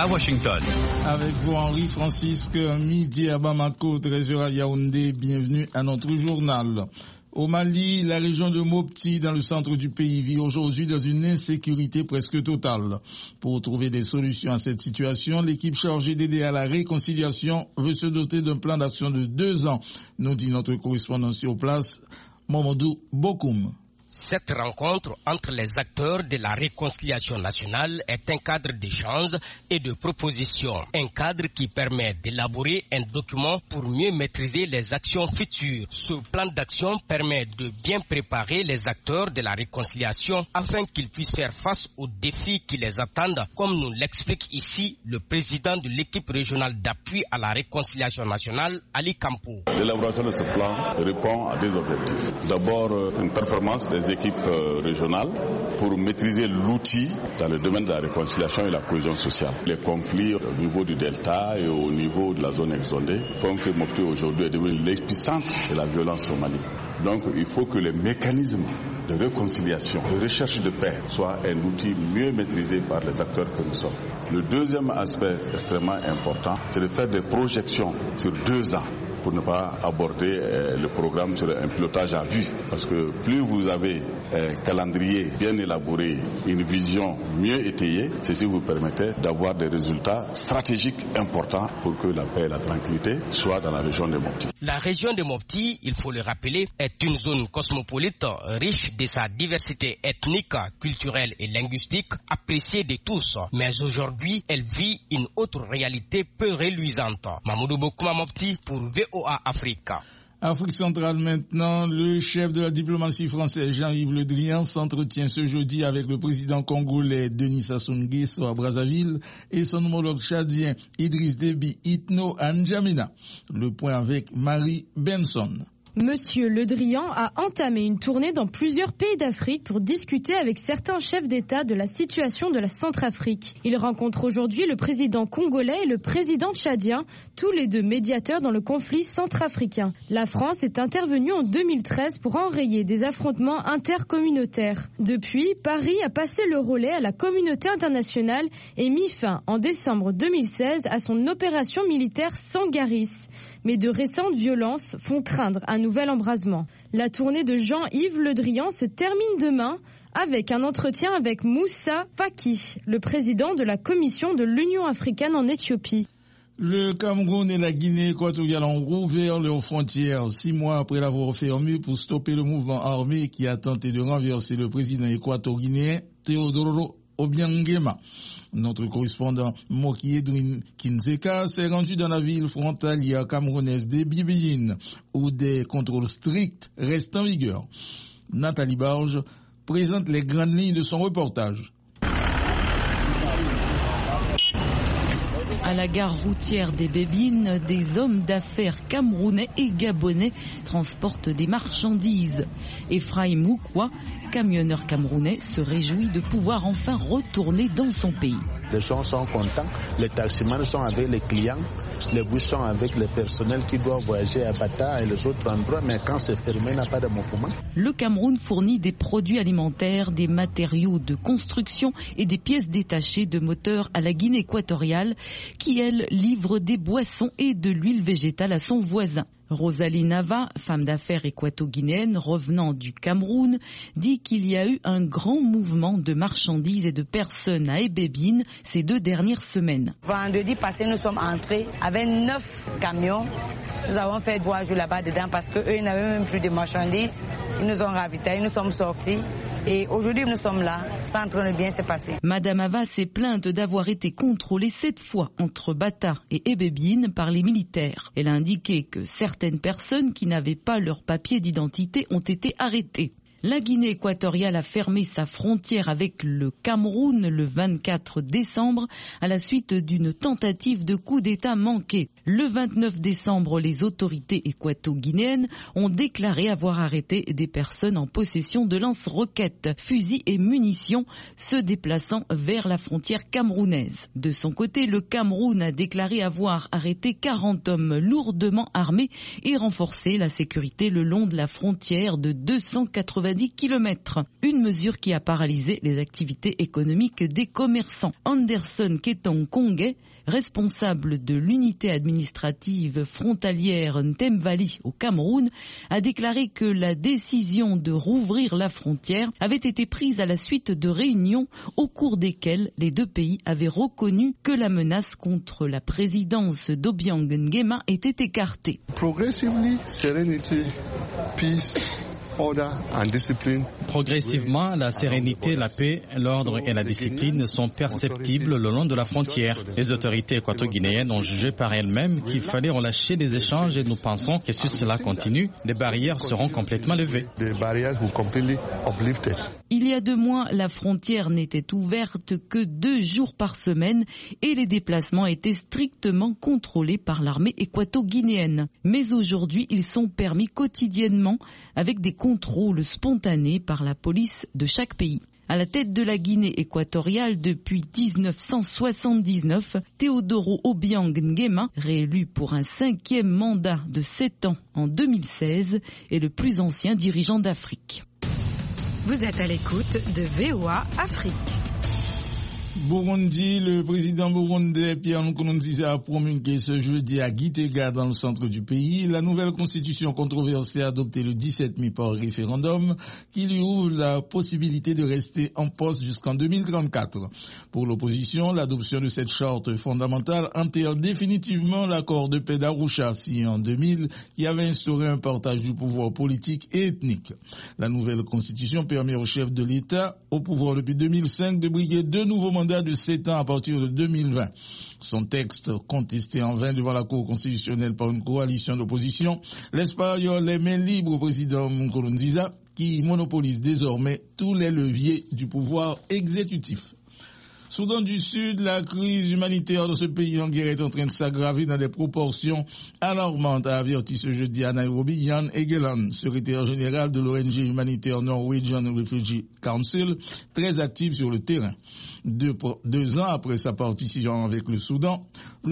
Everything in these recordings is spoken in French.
à Washington. Avec vous, Henri-Francisque, midi à Bamako, 13h à Yaoundé. Bienvenue à notre journal. Au Mali, la région de Mopti, dans le centre du pays, vit aujourd'hui dans une insécurité presque totale. Pour trouver des solutions à cette situation, l'équipe chargée d'aider à la réconciliation veut se doter d'un plan d'action de 2 ans, nous dit notre correspondant sur place, Mamadou Bokoum. Cette rencontre entre les acteurs de la réconciliation nationale est un cadre d'échange et de propositions. Un cadre qui permet d'élaborer un document pour mieux maîtriser les actions futures. Ce plan d'action permet de bien préparer les acteurs de la réconciliation afin qu'ils puissent faire face aux défis qui les attendent, comme nous l'explique ici le président de l'équipe régionale d'appui à la réconciliation nationale, Ali Kampo. L'élaboration de ce plan répond à des objectifs. D'abord, une performance des équipes régionales pour maîtriser l'outil dans le domaine de la réconciliation et la cohésion sociale. Les conflits au niveau du delta et au niveau de la zone exondée font que Mopti aujourd'hui est devenu l'épicentre de la violence au Mali. Donc il faut que les mécanismes de réconciliation, de recherche de paix soient un outil mieux maîtrisé par les acteurs que nous sommes. Le deuxième aspect extrêmement important, c'est de faire des projections sur 2 ans. Pour ne pas aborder le programme sur un pilotage à vue. Parce que plus vous avez un calendrier bien élaboré, une vision mieux étayée, ceci vous permettait d'avoir des résultats stratégiques importants pour que la paix et la tranquillité soient dans la région de Mopti. La région de Mopti, il faut le rappeler, est une zone cosmopolite riche de sa diversité ethnique, culturelle et linguistique, appréciée de tous. Mais aujourd'hui, elle vit une autre réalité peu reluisante. Mamadou Bokouma Mopti pour VOA Africa. Afrique centrale maintenant, le chef de la diplomatie française Jean-Yves Le Drian s'entretient ce jeudi avec le président congolais Denis Sassou Nguesso à Brazzaville et son homologue tchadien Idriss Déby Itno à N'Djamena. Le point avec Marie Benson. Monsieur Le Drian a entamé une tournée dans plusieurs pays d'Afrique pour discuter avec certains chefs d'État de la situation de la Centrafrique. Il rencontre aujourd'hui le président congolais et le président tchadien, tous les deux médiateurs dans le conflit centrafricain. La France est intervenue en 2013 pour enrayer des affrontements intercommunautaires. Depuis, Paris a passé le relais à la communauté internationale et mis fin en décembre 2016 à son opération militaire Sangaris. Mais de récentes violences font craindre un nouvel embrasement. La tournée de Jean-Yves Le Drian se termine demain avec un entretien avec Moussa Faki, le président de la commission de l'Union africaine en Éthiopie. Le Cameroun et la Guinée équatoriale ont rouvert leurs frontières 6 mois après l'avoir fermé pour stopper le mouvement armé qui a tenté de renverser le président équato-guinéen Teodoro Obiangema. Notre correspondant Moki Edwin Kinzeka s'est rendu dans la ville frontalière camerounaise de Bibiline, où des contrôles stricts restent en vigueur. Nathalie Barge présente les grandes lignes de son reportage. À la gare routière des Bébines, des hommes d'affaires camerounais et gabonais transportent des marchandises. Ephraim Moukwa, camionneur camerounais, se réjouit de pouvoir enfin retourner dans son pays. Les gens sont contents, les taximans sont avec les clients, les bus sont avec le personnel qui doit voyager à Bata et les autres endroits, mais quand c'est fermé, il n'y a pas de mouvement. Le Cameroun fournit des produits alimentaires, des matériaux de construction et des pièces détachées de moteurs à la Guinée équatoriale, qui, elle, livre des boissons et de l'huile végétale à son voisin. Rosalie Nava, femme d'affaires équato-guinéenne revenant du Cameroun, dit qu'il y a eu un grand mouvement de marchandises et de personnes à Ebébine ces 2 dernières semaines. Vendredi passé, nous sommes entrés avec 9 camions. Nous avons fait 3 jours là-bas dedans parce qu'eux, ils n'avaient même plus de marchandises. Ils nous ont ravitaillés, nous sommes sortis. Et aujourd'hui, nous sommes là, c'est en train de bien se passer. Madame Ava s'est plainte d'avoir été contrôlée 7 fois entre Bata et Ebébine par les militaires. Elle a indiqué que certaines personnes qui n'avaient pas leur papier d'identité ont été arrêtées. La Guinée équatoriale a fermé sa frontière avec le Cameroun le 24 décembre à la suite d'une tentative de coup d'État manqué. Le 29 décembre, les autorités équato-guinéennes ont déclaré avoir arrêté des personnes en possession de lance-roquettes, fusils et munitions se déplaçant vers la frontière camerounaise. De son côté, le Cameroun a déclaré avoir arrêté 40 hommes lourdement armés et renforcé la sécurité le long de la frontière de 290 90 km. Une mesure qui a paralysé les activités économiques des commerçants. Anderson Ketong Kongé, responsable de l'unité administrative frontalière Ntemvali au Cameroun, a déclaré que la décision de rouvrir la frontière avait été prise à la suite de réunions au cours desquelles les deux pays avaient reconnu que la menace contre la présidence d'Obiang Nguema était écartée. Progressively, serenity, peace, order and discipline. Progressivement, la sérénité, la paix, l'ordre et la discipline sont perceptibles le long de la frontière. Les autorités équato-guinéennes ont jugé par elles-mêmes qu'il fallait relâcher les échanges et nous pensons que si cela continue, les barrières seront complètement levées. Il y a 2 mois, la frontière n'était ouverte que 2 jours par semaine et les déplacements étaient strictement contrôlés par l'armée équato-guinéenne. Mais aujourd'hui, ils sont permis quotidiennement avec des contrôles spontanés par la police de chaque pays. À la tête de la Guinée équatoriale depuis 1979, Teodoro Obiang Nguema, réélu pour un 5e mandat de 7 ans en 2016, est le plus ancien dirigeant d'Afrique. Vous êtes à l'écoute de VOA Afrique. Burundi, le président burundais Pierre Nkurunziza a promulgué ce jeudi à Gitega dans le centre du pays la nouvelle constitution controversée adoptée le 17 mai par référendum qui lui ouvre la possibilité de rester en poste jusqu'en 2034. Pour l'opposition, l'adoption de cette charte fondamentale enterre définitivement l'accord de paix d'Arusha signé en 2000 qui avait instauré un partage du pouvoir politique et ethnique. La nouvelle constitution permet au chef de l'État, au pouvoir depuis 2005, de briguer 2 nouveaux mandats de 7 ans à partir de 2020. Son texte, contesté en vain devant la Cour constitutionnelle par une coalition d'opposition, laisse par ailleurs les mains libres au président Nkurunziza qui monopolise désormais tous les leviers du pouvoir exécutif. Soudan du Sud, la crise humanitaire de ce pays en guerre est en train de s'aggraver dans des proportions alarmantes, a averti ce jeudi à Nairobi Jan Egeland, secrétaire général de l'ONG humanitaire Norwegian Refugee Council, très active sur le terrain. 2 ans après sa partition avec le Soudan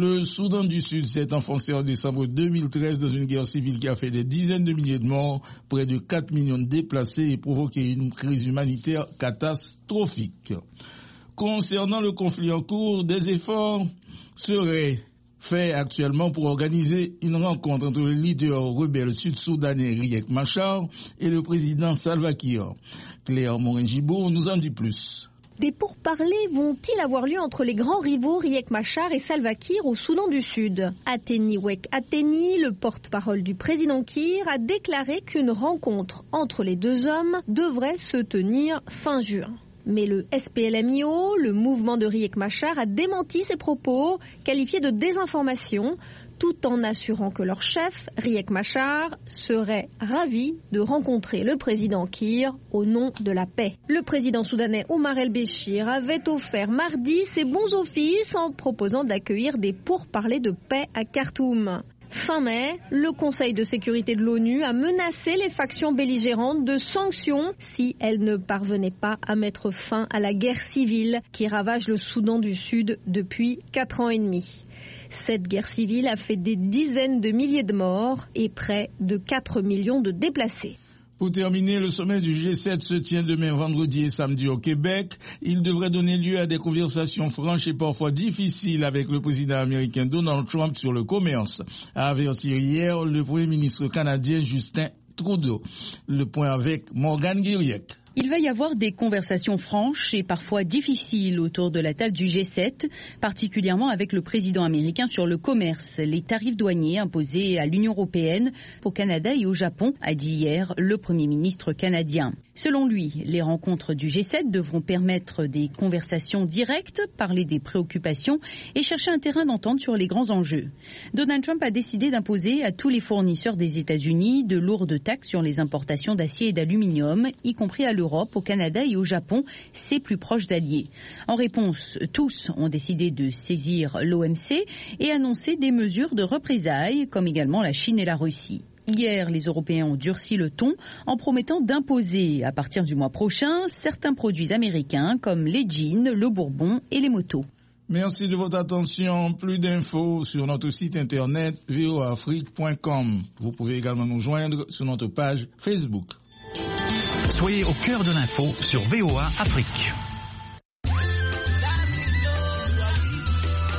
du Sud s'est enfoncé en décembre 2013 dans une guerre civile qui a fait des dizaines de milliers de morts, près de 4 millions de déplacés et provoqué une crise humanitaire catastrophique. Concernant le conflit en cours, des efforts seraient faits actuellement pour organiser une rencontre entre le leader rebelle sud-soudanais Riek Machar et le président Salva Kiir. Claire Morin-Gibault nous en dit plus. Des pourparlers vont-ils avoir lieu entre les grands rivaux Riek Machar et Salva Kiir au Soudan du Sud? Ateni Wek Ateni, le porte-parole du président Kiir, a déclaré qu'une rencontre entre les 2 hommes devrait se tenir fin juin. Mais le SPLM-IO, le mouvement de Riek Machar, a démenti ces propos, qualifiés de désinformation, tout en assurant que leur chef, Riek Machar, serait ravi de rencontrer le président Kiir au nom de la paix. Le président soudanais Omar el-Béchir avait offert mardi ses bons offices en proposant d'accueillir des pourparlers de paix à Khartoum. Fin mai, le Conseil de sécurité de l'ONU a menacé les factions belligérantes de sanctions si elles ne parvenaient pas à mettre fin à la guerre civile qui ravage le Soudan du Sud depuis 4 ans et demi. Cette guerre civile a fait des dizaines de milliers de morts et près de 4 millions de déplacés. Pour terminer, le sommet du G7 se tient demain vendredi et samedi au Québec. Il devrait donner lieu à des conversations franches et parfois difficiles avec le président américain Donald Trump sur le commerce, a averti hier le Premier ministre canadien Justin Trudeau. Le point avec Morgane Guiriec. Il va y avoir des conversations franches et parfois difficiles autour de la table du G7, particulièrement avec le président américain sur le commerce, les tarifs douaniers imposés à l'Union européenne, au Canada et au Japon, a dit hier le Premier ministre canadien. Selon lui, les rencontres du G7 devront permettre des conversations directes, parler des préoccupations et chercher un terrain d'entente sur les grands enjeux. Donald Trump a décidé d'imposer à tous les fournisseurs des États-Unis de lourdes taxes sur les importations d'acier et d'aluminium, y compris à l'Europe, au Canada et au Japon, ses plus proches alliés. En réponse, tous ont décidé de saisir l'OMC et annoncer des mesures de représailles, comme également la Chine et la Russie. Hier, les Européens ont durci le ton en promettant d'imposer, à partir du mois prochain, certains produits américains comme les jeans, le bourbon et les motos. Merci de votre attention. Plus d'infos sur notre site internet voaafrique.com. Vous pouvez également nous joindre sur notre page Facebook. Soyez au cœur de l'info sur VOA Afrique.